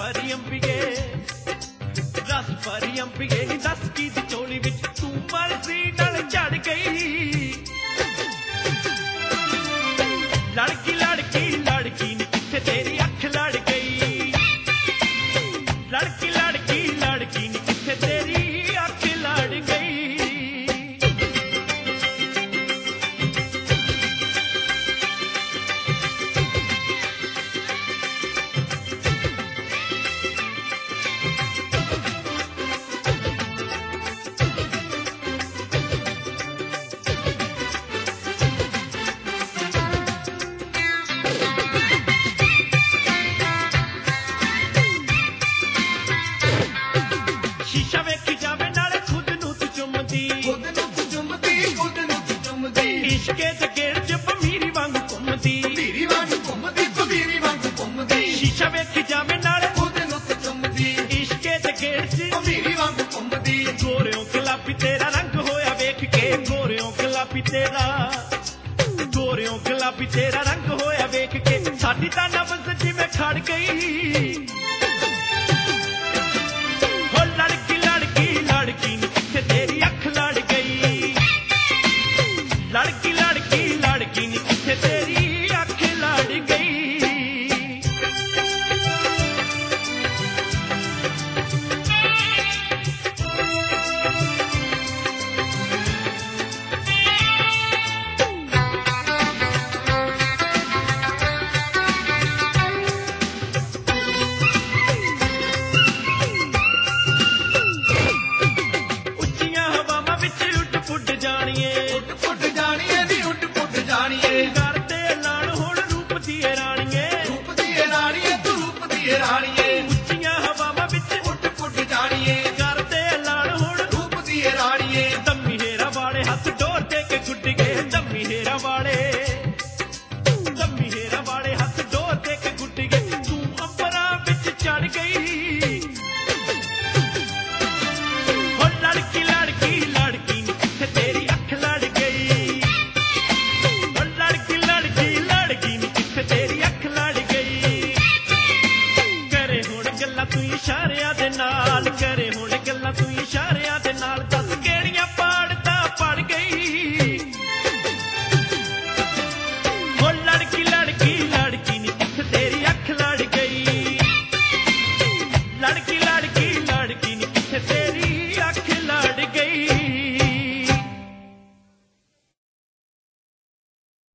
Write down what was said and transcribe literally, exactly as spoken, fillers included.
भरी अंबिगे रस भरी अंबिगे नी दस की दी झोली विच तू मर्जी नाल झड़ गई। लड़की लड़की लड़की नी किथे तेरी अख लड़ गई। लड़की लड़की लड़की नी किथे तेरी अख लड़ गई। शीशा वेखी जावे नाले खुद नू तू चुमदी खुद नू तू चुमदी खुद नू तू चुमदी इश्के च गेड़ च बमीरी वांगू घुमदी बमीरी वांगू घुमदी बमीरी वांगू घुमदी। शीशा वेखी जावे नाले खुद नू तू चुमदी इश्के च गेड़ च बमीरी वांगू घुमदी। गोरियों गुलाबी तेरा रंग होया वेख के गोरियों गुलाबी तेरा गोरियों गुलाबी तेरा रंग होया वेख के साडी तां नब्ज़ जिवें खड़ गई। लड़की लड़की लड़की नी किथे तेरी अख लड़ गई। लड़की लड़की लड़की नी किथे तेरी अख लड़ गई। करते लाल हुण रूप दिए राणीए रूप दिए राणीए तू रूप दिए राणीए उच्चियां हवावां विच उड़ पुड़ जाणीए। करते लाल हुण रूप दिए राणीए दम्मी हेरा वाले हथ डोर दे के गुड्ड गए। दम्मी हेरा वाले दम्मी हेरा वाले हथ डोर दे के गुड्ड गए। तू अंबरां विच चढ़ गई। हो लड़की लड़की लड़की नी किथे तेरी अख लड़ गई। तेरी अख लड़ गई। करे हुण गल्लां तू इशारियां दे नाल करे हुण गल्लां तू इशारियां